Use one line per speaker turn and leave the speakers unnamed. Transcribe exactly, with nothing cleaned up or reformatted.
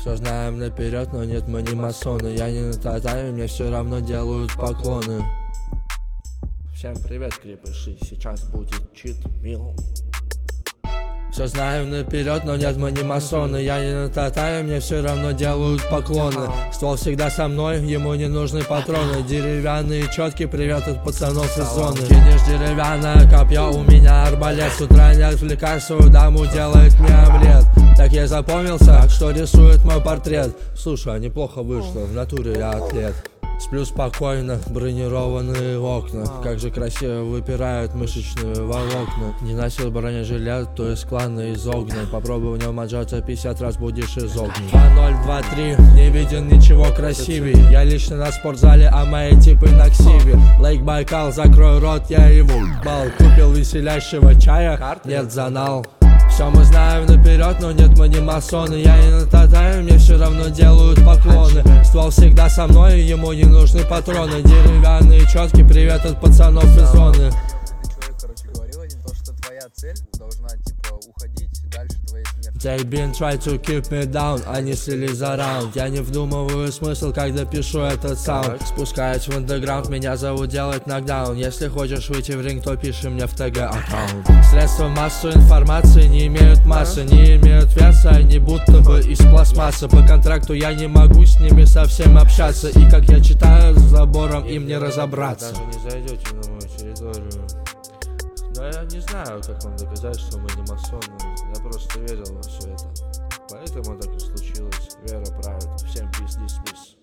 Все знаем наперед, но нет, мы не масоны. Я не на татами, мне все равно делают поклоны. Всем привет, крепыши, сейчас будет чит мил. Все знаем наперед, но нет, мы не масоны. Я не на татами, мне все равно делают поклоны. Ствол всегда со мной, ему не нужны патроны. Деревянные четки, привет от пацанов из зоны. Видишь, деревянное копье, у меня арбалет. С утра не отвлекай свою даму, делает мне омлет. Так я запомнился, что рисует мой портрет. Слушай, а неплохо вышло, в натуре я атлет. Сплю спокойно, бронированные окна. Как же красиво выпирают мышечные волокна. Не носил бронежилет, то есть клана из огня. Попробуй в нем отжаться, пятьдесят раз будешь из огня. Два ноль два три, не виден ничего красивей. Я лично на спортзале, а мои типы на ксиве. Лейк Байкал, закрой рот, я его бал. Купил веселящего чая, нет занал. Все мы знаем наперед, но нет, мы не масоны. Я не на татами, мне все равно делают поклоны. Ствол всегда со мной, ему не нужны патроны. Деревянные четки, привет от пацанов из зоны.
Человек, короче, говорил один, то, что твоя цель должна, типа, уходить дальше твоей смерти.
They been try to keep me down, они слились за раунд. Я не вдумываю смысл, когда пишу этот саунд. Спускаюсь в андеграунд, меня зовут делать нокдаун. Если хочешь выйти в ринг, то пиши мне в ТГ аккаунт. Средства массовой информации не имеют массы, не имеют веса, они будто бы из пластмассы. По контракту я не могу с ними совсем общаться. И как я читаю с забором, им не разобраться. Даже не зайдете на мою территорию. Да я не знаю, как вам доказать, что мы не масоны. Я просто верил во все это. Поэтому так и случилось. Вера правит. Всем peace, this, peace.